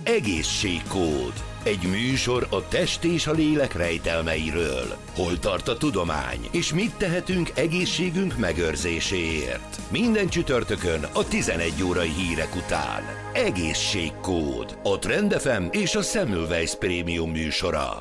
Egészségkód. Egy műsor a test és a lélek rejtelmeiről. Hol tart a tudomány, és mit tehetünk egészségünk megőrzéséért. Minden csütörtökön a 11 órai hírek után. Egészségkód. A Trend FM és a Semmelweis Prémium műsora.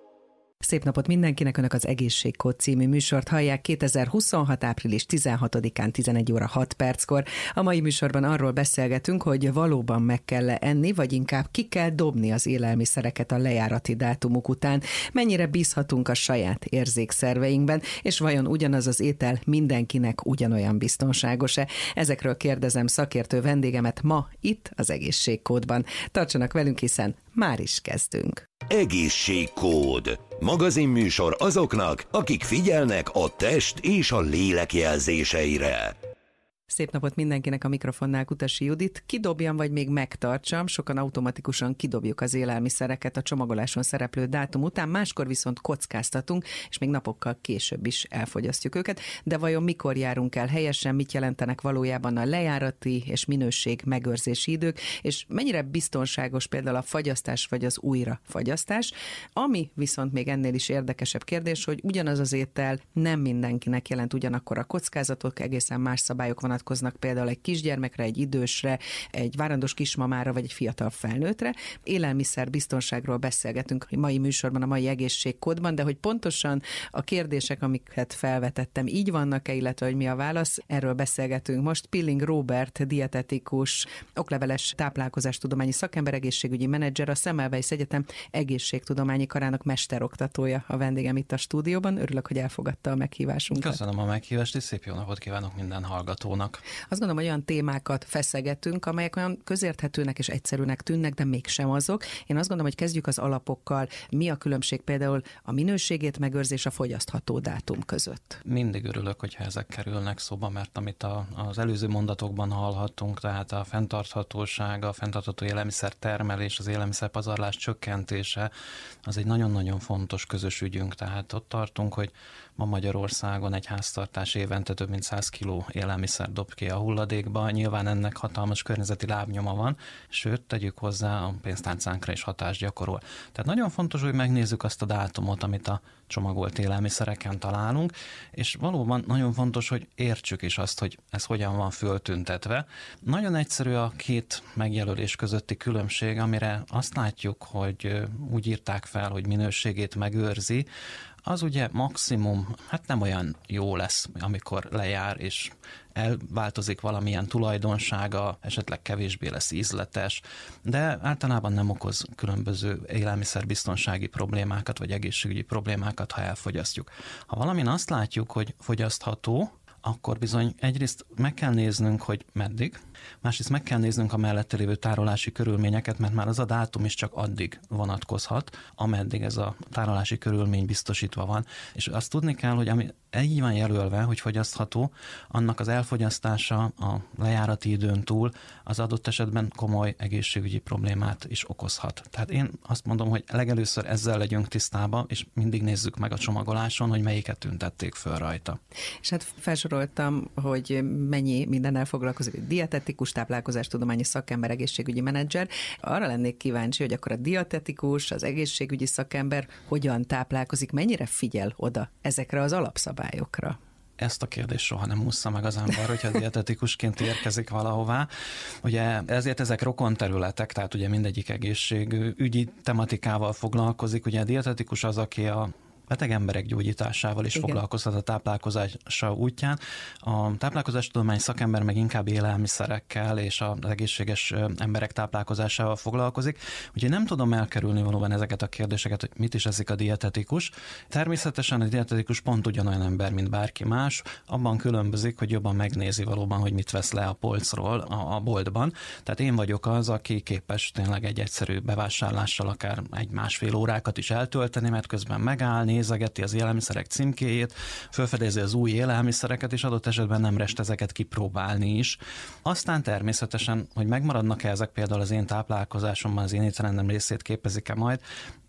Szép napot mindenkinek, Önök az Egészségkód című műsort hallják 2026. április 16-án 11 óra 6 perckor. A mai műsorban arról beszélgetünk, hogy valóban meg kell enni, vagy inkább ki kell dobni az élelmiszereket a lejárati dátumuk után. Mennyire bízhatunk a saját érzékszerveinkben, és vajon ugyanaz az étel mindenkinek ugyanolyan biztonságos-e? Ezekről kérdezem szakértő vendégemet ma itt az Egészségkódban. Tartsanak velünk, hiszen már is kezdünk. Egészségkód. Magazinműsor azoknak, akik figyelnek a test és a lélek jelzéseire. Szép napot mindenkinek, a mikrofonnál Kutasi Judit. Kidobjam, vagy még megtartsam? Sokan automatikusan kidobjuk az élelmiszereket a csomagoláson szereplő dátum után, máskor viszont kockáztatunk, és még napokkal később is elfogyasztjuk őket. De vajon mikor járunk el helyesen, mit jelentenek valójában a lejárati és minőség megőrzési idők, és mennyire biztonságos például a fagyasztás vagy az újrafagyasztás? Ami viszont még ennél is érdekesebb kérdés, hogy ugyanaz az étel nem mindenkinek jelent ugyanakkor a kockázatok, egészen más szabályok vonatkoznak például egy kisgyermekre, egy idősre, egy várandós kismamára, vagy egy fiatal felnőttre. Élelmiszer biztonságról beszélgetünk a mai műsorban, a mai Egészségkódban, de hogy pontosan a kérdések, amiket felvetettem, így vannak-e, illetve hogy mi a válasz, erről beszélgetünk most. Pilling Róbert, dietetikus, okleveles táplálkozástudományi szakember, egészségügyi menedzser, a Semmelweis Egyetem egészségtudományi karának mesteroktatója a vendégem itt a stúdióban. Örülök, hogy elfogadta a meghívásunkat. Köszönöm a meghívást, és szép jó napot kívánok minden hallgatónak. Azt gondolom, hogy olyan témákat feszegetünk, amelyek olyan közérthetőnek és egyszerűnek tűnnek, de mégsem azok. Én azt gondolom, hogy kezdjük az alapokkal. Mi a különbség például a minőségét megőrzés a fogyasztható dátum között? Mindig örülök, hogyha ezek kerülnek szóba, mert amit az előző mondatokban hallhattunk, tehát a fenntarthatóság, a fenntartható élelmiszer termelés, az élelmiszerpazarlás csökkentése, az egy nagyon-nagyon fontos közös ügyünk. Tehát ott tartunk, hogy ma Magyarországon egy háztartás évente több mint 100 kg élelmiszer dob ki a hulladékba. Nyilván ennek hatalmas környezeti lábnyoma van, sőt, tegyük hozzá, a pénztárcánkra is hatást gyakorol. Tehát nagyon fontos, hogy megnézzük azt a dátumot, amit a csomagolt élelmiszereken találunk, és valóban nagyon fontos, hogy értsük is azt, hogy ez hogyan van föltüntetve. Nagyon egyszerű a két megjelölés közötti különbség, amire azt látjuk, hogy úgy írták fel, hogy minőségét megőrzi, az ugye maximum, hát nem olyan jó lesz, amikor lejár, és elváltozik valamilyen tulajdonsága, esetleg kevésbé lesz ízletes, de általában nem okoz különböző élelmiszerbiztonsági problémákat, vagy egészségügyi problémákat, ha elfogyasztjuk. Ha valamin azt látjuk, hogy fogyasztható, akkor bizony egyrészt meg kell néznünk, hogy meddig, másrészt meg kell néznünk a mellette lévő tárolási körülményeket, mert már az a dátum is csak addig vonatkozhat, ameddig ez a tárolási körülmény biztosítva van. És azt tudni kell, hogy ami így van jelölve, hogy fogyasztható, annak az elfogyasztása a lejárati időn túl az adott esetben komoly egészségügyi problémát is okozhat. Tehát én azt mondom, hogy legelőször ezzel legyünk tisztában, és mindig nézzük meg a csomagoláson, hogy melyiket tüntették föl rajta. És hát felsoroltam, hogy mennyi mindennel foglalkozik, egy dietetikus, táplálkozástudományi szakember, egészségügyi menedzser. Arra lennék kíváncsi, hogy akkor a dietetikus, az egészségügyi szakember hogyan táplálkozik, mennyire figyel oda ezekre az alapszabályokra? Ezt a kérdést soha nem ússza meg az ember, hogyha dietetikusként érkezik valahová. Ugye ezért ezek rokon területek, tehát ugye mindegyik egészségügyi tematikával foglalkozik. Ugye a dietetikus az, aki a beteg emberek gyógyításával is foglalkozhat a táplálkozása útján. A táplálkozástudományi szakember meg inkább élelmiszerekkel és az egészséges emberek táplálkozásával foglalkozik. Úgyhogy nem tudom elkerülni valóban ezeket a kérdéseket, hogy mit is eszik a dietetikus. Természetesen a dietetikus pont ugyanolyan ember, mint bárki más, abban különbözik, hogy jobban megnézi valóban, hogy mit vesz le a polcról a boltban. Tehát én vagyok az, aki képes tényleg egy egyszerű bevásárlással akár egy-másfél órákat is eltölteni, mert közben megállni, nézegeti az élelmiszerek címkéjét, felfedezi az új élelmiszereket, és adott esetben nem rest ezeket kipróbálni is. Aztán természetesen, hogy megmaradnak-e ezek például az én táplálkozásomban, az én étrendem részét képezik-e majd,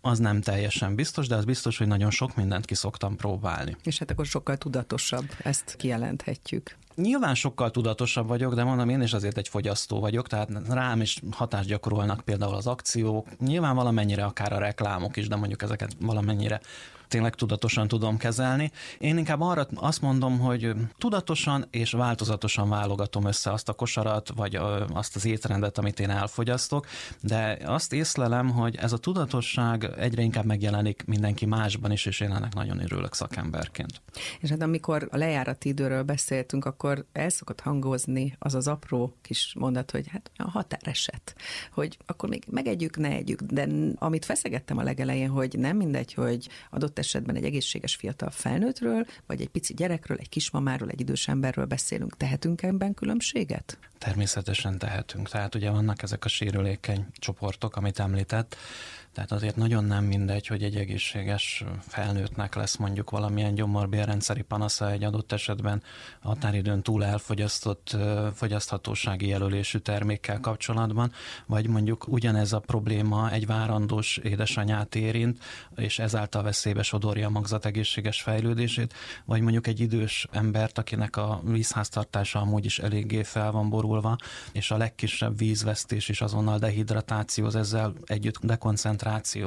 az nem teljesen biztos, de az biztos, hogy nagyon sok mindent ki szoktam próbálni. És hát akkor sokkal tudatosabb, ezt kijelenthetjük. Nyilván sokkal tudatosabb vagyok, de mondom, én is azért egy fogyasztó vagyok, tehát rám is hatást gyakorolnak például az akciók, nyilván valamennyire akár a reklámok is, de mondjuk ezeket valamennyire tényleg tudatosan tudom kezelni. Én inkább arra azt mondom, hogy tudatosan és változatosan válogatom össze azt a kosarat, vagy azt az étrendet, amit én elfogyasztok, de azt észlelem, hogy ez a tudatosság egyre inkább megjelenik mindenki másban is, és én ennek nagyon örülök szakemberként. És hát amikor a lejárati időről beszéltünk, akkor el szokott hangozni az az apró kis mondat, hogy hát a határeset, hogy akkor még megegyük, ne együk, de amit feszegettem a legelején, hogy nem mindegy, hogy adott esetben egy egészséges fiatal felnőttről, vagy egy pici gyerekről, egy kismamáról, egy idős emberről beszélünk. Tehetünk ebben különbséget? Természetesen tehetünk. Tehát ugye vannak ezek a sérülékeny csoportok, amit említett, tehát azért nagyon nem mindegy, hogy egy egészséges felnőttnek lesz mondjuk valamilyen gyomorbélrendszeri panasza egy adott esetben határidőn túl elfogyasztott fogyaszthatósági jelölésű termékkel kapcsolatban, vagy mondjuk ugyanez a probléma egy várandós édesanyát érint, és ezáltal veszélybe sodorja a magzat egészséges fejlődését, vagy mondjuk egy idős embert, akinek a vízháztartása amúgy is eléggé fel van borulva, és a legkisebb vízvesztés is azonnal dehidratációhoz, ezzel együtt dekoncentrációhoz,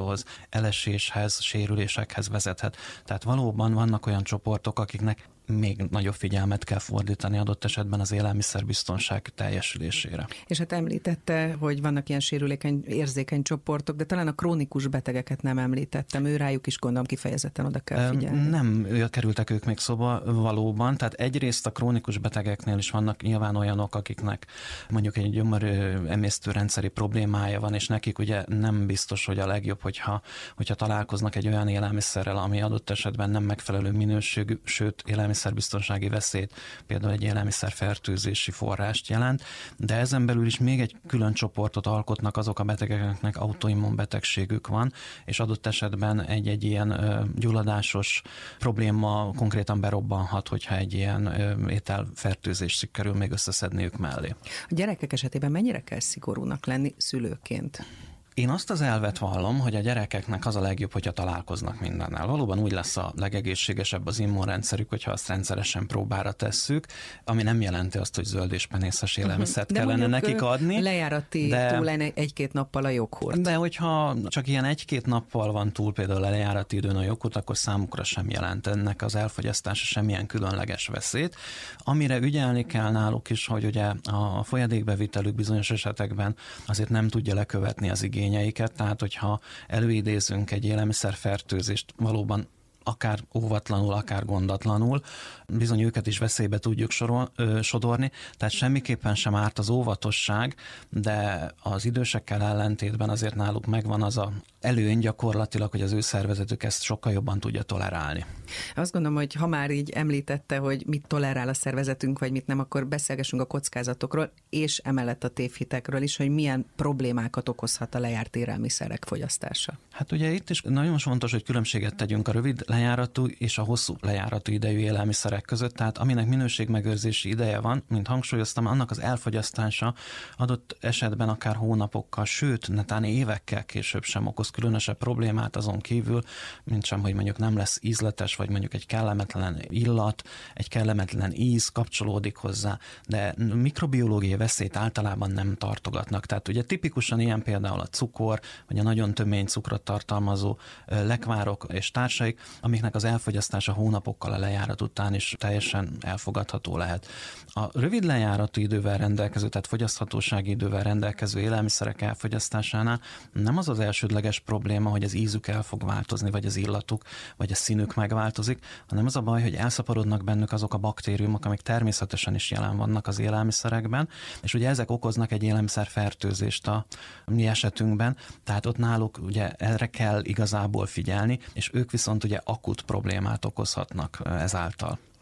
eleséshez, sérülésekhez vezethet. Tehát valóban vannak olyan csoportok, akiknek még nagyobb figyelmet kell fordítani adott esetben az élelmiszerbiztonság teljesülésére. És hát említette, hogy vannak ilyen sérülékeny, érzékeny csoportok, de talán a krónikus betegeket nem említettem, rájuk is gondolom kifejezetten oda kell figyelni. Nem kerültek ők még szóba valóban, tehát egyrészt a krónikus betegeknél is vannak nyilván olyanok, akiknek mondjuk egy gyomor emésztőrendszeri problémája van, és nekik ugye nem biztos, hogy a legjobb, hogyha találkoznak egy olyan élelmiszerrel, ami adott esetben nem megfelelő minőségű, sőt élelmiszerbiztonsági veszélyt, például egy élelmiszerfertőzési forrást jelent, de ezen belül is még egy külön csoportot alkotnak azok a betegeknek autoimmunbetegségük van, és adott esetben egy ilyen gyulladásos probléma konkrétan berobbanhat, hogyha egy ilyen ételfertőzés kerül még összeszedniük mellé. A gyerekek esetében mennyire kell szigorúnak lenni szülőként? Én azt az elvet vallom, hogy a gyerekeknek az a legjobb, hogyha találkoznak mindennel. Valóban úgy lesz a legegészségesebb az immunrendszerük, hogyha azt rendszeresen próbára tesszük, ami nem jelenti azt, hogy zöld és penészes élelmiszert kellene nekik adni. Lejárati túl egy-két nappal a joghurt. De hogyha csak ilyen egy-két nappal van túl például a lejárati időn a joghurt, akkor számukra sem jelent ennek az elfogyasztása semmilyen különleges veszélyt. Amire ügyelni kell náluk is, hogy ugye a folyadékbevitelük bizonyos esetekben azért nem tudja lekövetni az igényeiket, tehát hogyha előidézünk egy élelmiszerfertőzést valóban akár óvatlanul, akár gondatlanul, bizony őket is veszélybe tudjuk sodorni, tehát semmiképpen sem árt az óvatosság, de az idősekkel ellentétben azért náluk megvan az a előny gyakorlatilag, hogy az ő szervezetük ezt sokkal jobban tudja tolerálni. Azt gondolom, hogy ha már így említette, hogy mit tolerál a szervezetünk, vagy mit nem, akkor beszélgessünk a kockázatokról, és emellett a tévhitekről is, hogy milyen problémákat okozhat a lejárt élelmiszerek fogyasztása. Hát ugye itt is nagyon fontos, hogy különbséget tegyünk a rövid lejáratú és a hosszú lejáratú idejű élelmiszerek között, tehát aminek minőségmegőrzési ideje van, mint hangsúlyoztam, annak az elfogyasztása adott esetben akár hónapokkal, sőt, netán évekkel később sem okoz különösebb problémát azon kívül, mint sem, hogy mondjuk nem lesz ízletes, vagy mondjuk egy kellemetlen illat, egy kellemetlen íz kapcsolódik hozzá, de mikrobiológiai veszélyt általában nem tartogatnak. Tehát ugye tipikusan ilyen például a cukor, vagy a nagyon tömény cukrot tartalmazó lekvárok és társaik, amiknek az elfogyasztása hónapokkal a lejárat után is teljesen elfogadható lehet. A rövid lejáratú idővel rendelkező, tehát fogyaszthatósági idővel rendelkező élelmiszerek elfogyasztásánál nem az az elsődleges probléma, hogy az ízük el fog változni, vagy az illatuk, vagy a színük megváltozik, hanem az a baj, hogy elszaporodnak bennük azok a baktériumok, amik természetesen is jelen vannak az élelmiszerekben, és ugye ezek okoznak egy élelmiszerfertőzést a mi esetünkben, tehát ott náluk ugye erre kell igazából figyelni, és ők viszont ugye akut problémát okozhatnak ezáltal.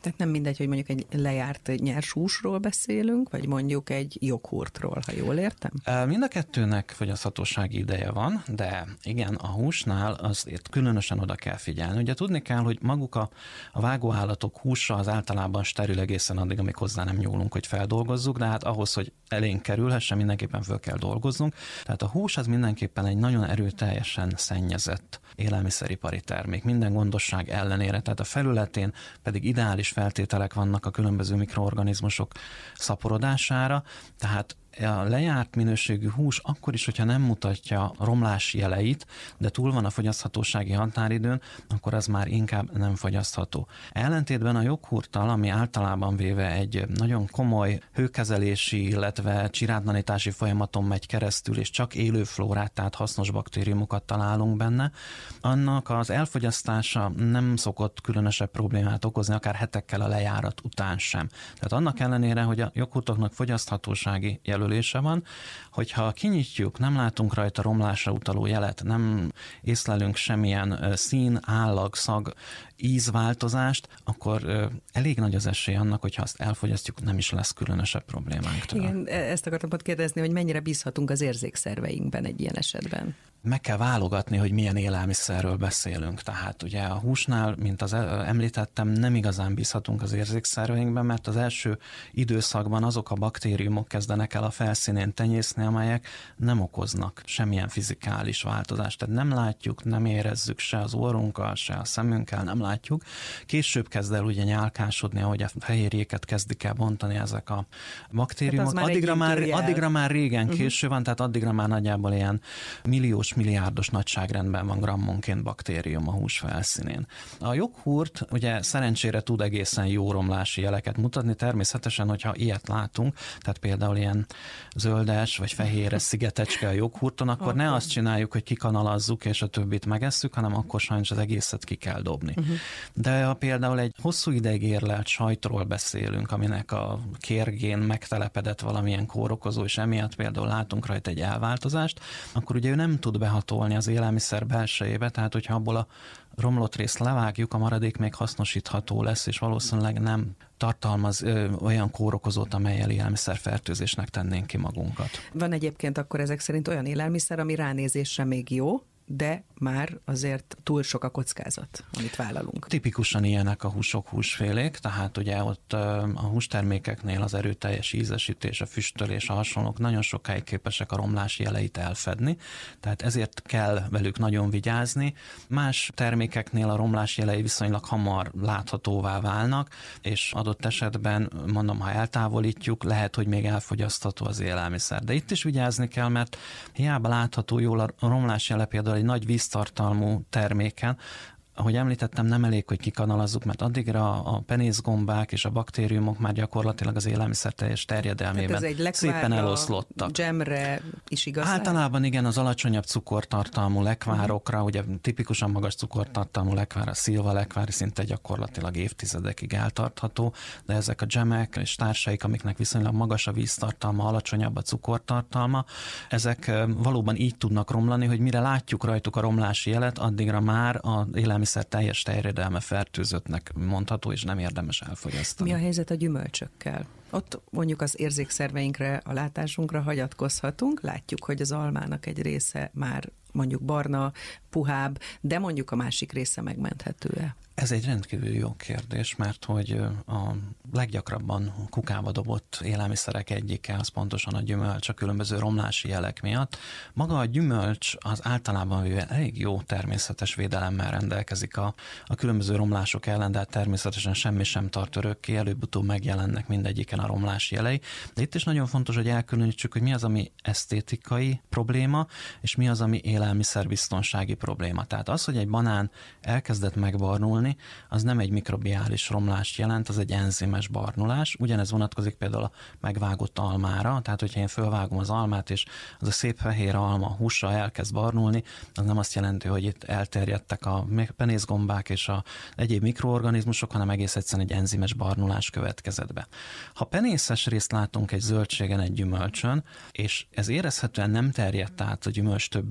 Tehát nem mindegy, hogy mondjuk egy lejárt nyers húsról beszélünk, vagy mondjuk egy joghurtról, ha jól értem? Mind a kettőnek fogyaszthatósági ideje van, de igen, a húsnál azért különösen oda kell figyelni. Ugye tudni kell, hogy maguk a vágóállatok húsa az általában steril egészen addig, amíg hozzá nem nyúlunk, hogy feldolgozzuk, de hát ahhoz, hogy elénk kerülhessen, mindenképpen föl kell dolgoznunk. Tehát a hús az mindenképpen egy nagyon erőteljesen szennyezett élelmiszeripari termék, minden gondosság ellenére, tehát a felületén pedig ideális feltételek vannak a különböző mikroorganizmusok szaporodására, tehát a lejárt minőségű hús akkor is, hogyha nem mutatja romlás jeleit, de túl van a fogyaszthatósági határidőn, akkor az már inkább nem fogyasztható. Ellentétben a joghurttal, ami általában véve egy nagyon komoly hőkezelési, illetve csirádnanítási folyamaton megy keresztül, és csak élő flórát, tehát hasznos baktériumokat találunk benne, annak az elfogyasztása nem szokott különösebb problémát okozni, akár hetekkel a lejárat után sem. Tehát annak ellenére, hogy a joghurtoknak fogyaszthatósági jelölése van, hogyha kinyitjuk, nem látunk rajta romlásra utaló jelet, nem észlelünk semmilyen szín, állag, szag, ízváltozást, akkor elég nagy az esély annak, hogyha azt elfogyasztjuk, nem is lesz különösebb problémánk. Igen, ezt akartam ott kérdezni, hogy mennyire bízhatunk az érzékszerveinkben egy ilyen esetben. Meg kell válogatni, hogy milyen élelmiszerről beszélünk. Tehát ugye a húsnál, mint említettem, nem igazán bízhatunk az érzékszerveinkben, mert az első időszakban azok a baktériumok kezdenek el a felszínén tenyészni, amelyek nem okoznak semmilyen fizikális változást. Tehát nem látjuk, nem érezzük se az orrunkkal, se a szemünkkel, nem látjuk. Később kezd el ugye nyálkásodni, ahogy a fehérjéket kezdik el bontani ezek a baktériumok. Hát addigra már régen késő van, tehát addigra már nagyjából ilyen milliárdos nagyságrendben van grammonként baktérium a hús felszínén. A joghurt ugye szerencsére tud egészen jó romlási jeleket mutatni, természetesen, hogyha ilyet látunk, tehát például ilyen zöldes vagy fehéres szigetecske a joghurton, akkor ne azt csináljuk, hogy kikanalazzuk és a többit megesszük, hanem akkor sajnos az egészet ki kell dobni. De ha például egy hosszú ideig érlelt sajtról beszélünk, aminek a kérgén megtelepedett valamilyen kórokozó, és emiatt például látunk rajta egy elváltozást, akkor ugye ő nem tud behatolni az élelmiszer belsejébe, tehát hogyha abból a romlott részt levágjuk, a maradék még hasznosítható lesz, és valószínűleg nem tartalmaz olyan kórokozót, amellyel élelmiszerfertőzésnek tennénk ki magunkat. Van egyébként akkor ezek szerint olyan élelmiszer, ami ránézésre még jó, de már azért túl sok a kockázat, amit vállalunk. Tipikusan ilyenek a húsok, húsfélék, tehát ugye ott a hústermékeknél az erőteljes ízesítés, a füstölés, a hasonlók nagyon sokáig képesek a romlási jeleit elfedni, tehát ezért kell velük nagyon vigyázni. Más termékeknél a romlási jelei viszonylag hamar láthatóvá válnak, és adott esetben, mondom, ha eltávolítjuk, lehet, hogy még elfogyasztható az élelmiszer. De itt is vigyázni kell, mert hiába látható jól a romlási jele például egy nagy víztartalmú terméken, ahogy említettem, nem elég, hogy kikanalazzuk, mert addigra a penészgombák és a baktériumok már gyakorlatilag az élelmiszer teljes terjedelmében szépen eloszlottak. Dzsemre is igaz? Általában igen, az alacsonyabb cukortartalmú lekvárokra, ugye tipikusan magas cukortartalmú lekvár, a szilva lekvár szinte gyakorlatilag évtizedekig eltartható, de ezek a dzsemek és társaik, amiknek viszonylag magas a víztartalma, alacsonyabb a cukortartalma, ezek valóban így tudnak romlani, hogy mire látjuk rajtuk a romlási jelet, addigra már az élelmiszer teljes terjedelme fertőzöttnek mondható, és nem érdemes elfogyasztani. Mi a helyzet a gyümölcsökkel? Ott mondjuk az érzékszerveinkre, a látásunkra hagyatkozhatunk, látjuk, hogy az almának egy része már mondjuk barna, puhább, de mondjuk a másik része megmenthető-e? Ez egy rendkívül jó kérdés, mert hogy a leggyakrabban kukába dobott élelmiszerek egyike az pontosan a gyümölcs, a különböző romlási jelek miatt. Maga a gyümölcs az általában véve elég jó természetes védelemmel rendelkezik a különböző romlások ellen, de természetesen semmi sem tart örökké, előbb-utóbb megjelennek mindegyiken a romlási jelei. De itt is nagyon fontos, hogy elkülönítsük, hogy mi az, ami esztétikai probléma, és mi az, ami élelmiszerbiztonsági probléma. Tehát az, hogy egy banán elkezdett megbarnulni, az nem egy mikrobiális romlást jelent, az egy enzimes barnulás. Ugyanez vonatkozik például a megvágott almára, tehát hogyha én fölvágom az almát, és az a szép fehér alma húsa elkezd barnulni, az nem azt jelenti, hogy itt elterjedtek a penészgombák és a egyéb mikroorganizmusok, hanem egész egyszerűen egy enzimes barnulás következett be. Ha penészes részt látunk egy zöldségen, egy gyümölcsön, és ez érezhetően nem terjedt át a gyümölcs többi részére,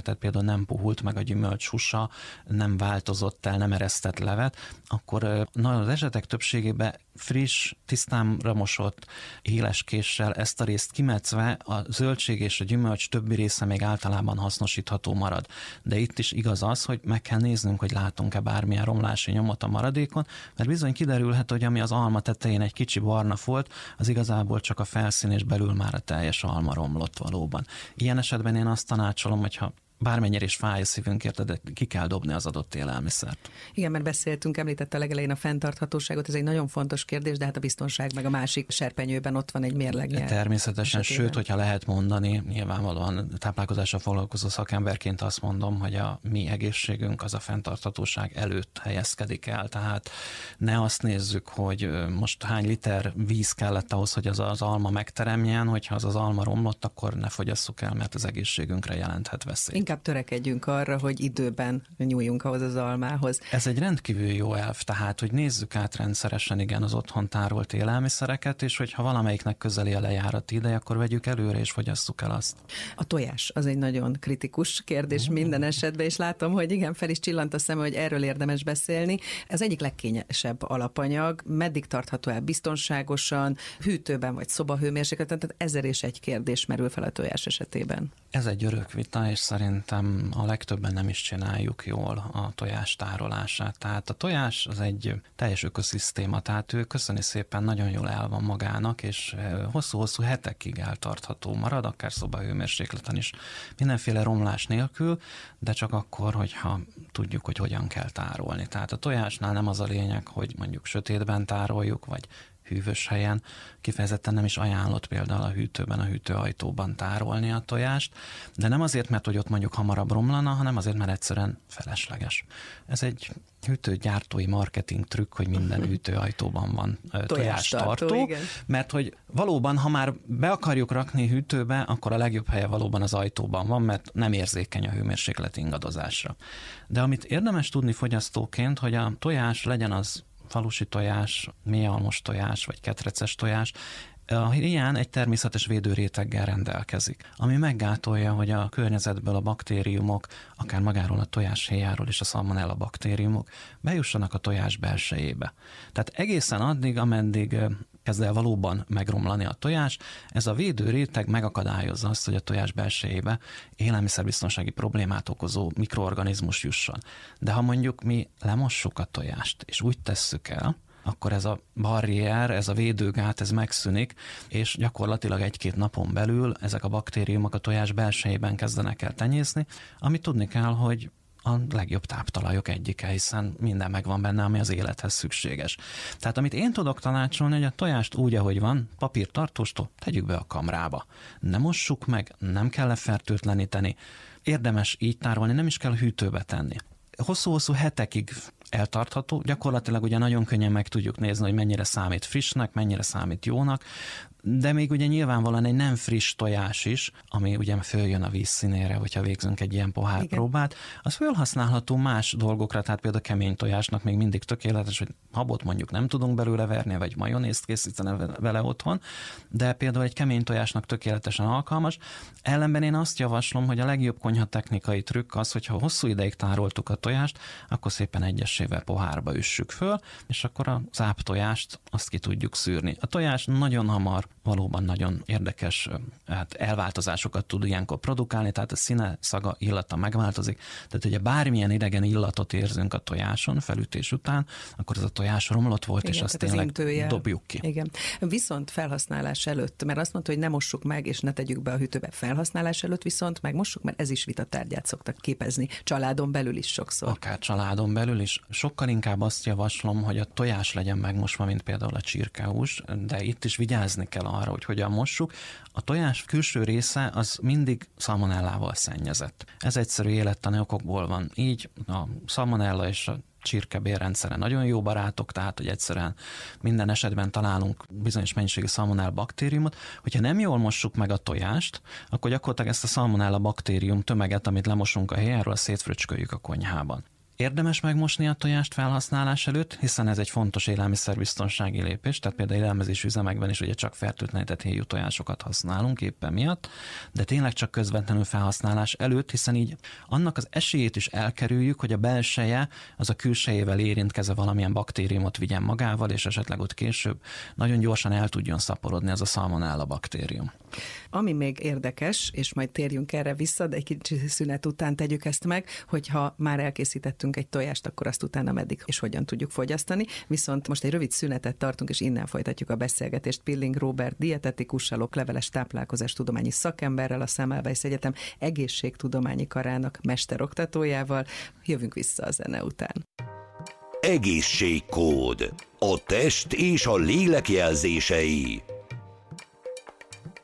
tehát például nem puhult meg a gyümölcs húsa, nem változott el, nem eresztett levet, akkor az esetek többségében friss, tisztára mosott, éles késsel ezt a részt kimetszve a zöldség és a gyümölcs többi része még általában hasznosítható marad. De itt is igaz az, hogy meg kell néznünk, hogy látunk-e bármilyen romlási nyomot a maradékon, mert bizony kiderülhet, hogy ami az alma tetején egy kicsi barna folt, az igazából csak a felszín, és belül már a teljes alma romlott valóban. Ilyen esetben én azt tanácsolom, hogyha bármennyire is fáj a szívünk érte, de ki kell dobni az adott élelmiszert. Igen, mert beszéltünk, említette a legelején a fenntarthatóságot, ez egy nagyon fontos kérdés, de hát a biztonság meg a másik serpenyőben ott van egy mérlegnyel. Természetesen, esetében. Sőt, hogyha lehet mondani, nyilvánvalóan táplálkozással foglalkozó szakemberként azt mondom, hogy a mi egészségünk az a fenntarthatóság előtt helyezkedik el, tehát ne azt nézzük, hogy most hány liter víz kellett ahhoz, hogy az alma megteremjen, hogyha az alma romlott, akkor ne fogyasszuk el, mert az egészségünkre jelenthet veszélyt. Inkább törekedjünk arra, hogy időben nyúljunk ahhoz az almához. Ez egy rendkívül jó elv, tehát, hogy nézzük át rendszeresen igen az otthon tárolt élelmiszereket, és hogyha valamelyiknek közeli a lejárati ideje, akkor vegyük előre és fogyasszuk el azt. A tojás az egy nagyon kritikus kérdés minden esetben, és látom, hogy igen, fel is csillant a szeme, hogy erről érdemes beszélni. Ez egyik legkényesebb alapanyag, meddig tartható el biztonságosan, hűtőben vagy szobahőmérsékleten, tehát 1001 kérdés merül fel a tojás esetében. Ez egy örök vita, és szerintem a legtöbben nem is csináljuk jól a tojás tárolását. Tehát a tojás az egy teljes ökoszisztéma, tehát ő köszöni szépen nagyon jól el van magának, és hosszú-hosszú hetekig eltartható marad, akár szobahőmérsékleten is, mindenféle romlás nélkül, de csak akkor, hogyha tudjuk, hogy hogyan kell tárolni. Tehát a tojásnál nem az a lényeg, hogy mondjuk sötétben tároljuk, vagy hűvös helyen, kifejezetten nem is ajánlott például a hűtőben, a hűtőajtóban tárolni a tojást, de nem azért, mert hogy ott mondjuk hamarabb romlana, hanem azért, mert egyszerűen felesleges. Ez egy hűtőgyártói marketing trükk, hogy minden hűtőajtóban van tojástartó, mert hogy valóban, ha már be akarjuk rakni hűtőbe, akkor a legjobb helye valóban az ajtóban van, mert nem érzékeny a hőmérséklet ingadozásra. De amit érdemes tudni fogyasztóként, hogy a tojás legyen az falusi tojás, mélyalmos tojás vagy ketreces tojás, ilyen egy természetes védőréteggel rendelkezik, ami meggátolja, hogy a környezetből a baktériumok, akár magáról a tojáshéjáról és a salmonella baktériumok bejussanak a tojás belsejébe. Tehát egészen addig, ameddig kezd el valóban megromlani a tojás, ez a védőréteg megakadályozza azt, hogy a tojás belsejébe élelmiszerbiztonsági problémát okozó mikroorganizmus jusson. De ha mondjuk mi lemossuk a tojást, és úgy tesszük el, akkor ez a barrier, ez a védőgát, ez megszűnik, és gyakorlatilag 1-2 napon belül ezek a baktériumok a tojás belsejében kezdenek el tenyészni, amit tudni kell, hogy a legjobb táptalajok egyike, hiszen minden megvan benne, ami az élethez szükséges. Tehát amit én tudok tanácsolni, hogy a tojást úgy, ahogy van, papírtartóstól tegyük be a kamrába. Ne mossuk meg, nem kell lefertőtleníteni, érdemes így tárolni, nem is kell hűtőbe tenni. Hosszú-hosszú hetekig eltartható, gyakorlatilag ugye nagyon könnyen meg tudjuk nézni, hogy mennyire számít frissnek, mennyire számít jónak, de még ugye nyilvánvalóan egy nem friss tojás is, ami ugye följön a víz színére, hogyha végzünk egy ilyen pohárpróbát, az felhasználható más dolgokra, tehát például a kemény tojásnak még mindig tökéletes, hogy habot mondjuk nem tudunk belőle verni, vagy majonézt készíteni vele otthon, de például egy kemény tojásnak tökéletesen alkalmas. Ellenben én azt javaslom, hogy a legjobb konyhatechnikai trükk az, hogyha hosszú ideig tároltuk a tojást, akkor szépen egyesével pohárba üssük föl, és akkor a záptojást azt ki tudjuk szűrni. A tojás nagyon hamar valóban nagyon érdekes elváltozásokat tud ilyenkor produkálni, tehát a színe, szaga, illata megváltozik. Tehát ugye bármilyen idegen illatot érzünk a tojáson felütés után, akkor az a tojás romlott volt, igen, és azt tényleg dobjuk ki. Igen. Viszont felhasználás előtt, mert azt mondta, hogy ne mossuk meg, és ne tegyük be a hűtőbe. Felhasználás előtt viszont megmossuk, mert ez is vitatárgyát szoktak képezni. Családon belül is sokszor. Akár családon belül is. Sokkal inkább azt javaslom, hogy a tojás legyen megmosva, mint például a csirkehús, de itt is vigyázni kell arra, hogy hogyan mossuk. A tojás külső része az mindig szalmonellával szennyezett. Ez egyszerű élettani okokból van. Így a szalmonella és a csirkebélrendszere nagyon jó barátok, tehát hogy egyszerűen minden esetben találunk bizonyos mennyiségű szalmonella baktériumot. Hogyha nem jól mossuk meg a tojást, akkor gyakorlatilag ezt a szalmonella baktérium tömeget, amit lemosunk a héjáról, szétfröcsköljük a konyhában. Érdemes megmosni a tojást felhasználás előtt, hiszen ez egy fontos élelmiszerbiztonsági lépés, tehát például élelmezési üzemekben is ugye csak fertőtlenített héjú tojásokat használunk éppen miatt, de tényleg csak közvetlenül felhasználás előtt, hiszen így annak az esélyét is elkerüljük, hogy a belseje az a külsejével érintkezve valamilyen baktériumot vigyen magával, és esetleg ott később nagyon gyorsan el tudjon szaporodni az a salmonella baktérium. Ami még érdekes, és majd térjünk erre vissza, de egy kicsi szünet után tegyük ezt meg, hogyha már elkészítettünk egy tojást, akkor azt utána meddig és hogyan tudjuk fogyasztani. Viszont most egy rövid szünetet tartunk, és innen folytatjuk a beszélgetést Pilling Róbert dietetikussal, okleveles táplálkozástudományi szakemberrel, a Semmelweis Egyetem egészségtudományi karának mesteroktatójával. Jövünk vissza a zene után. Egészségkód. A test és a lélek jelzései.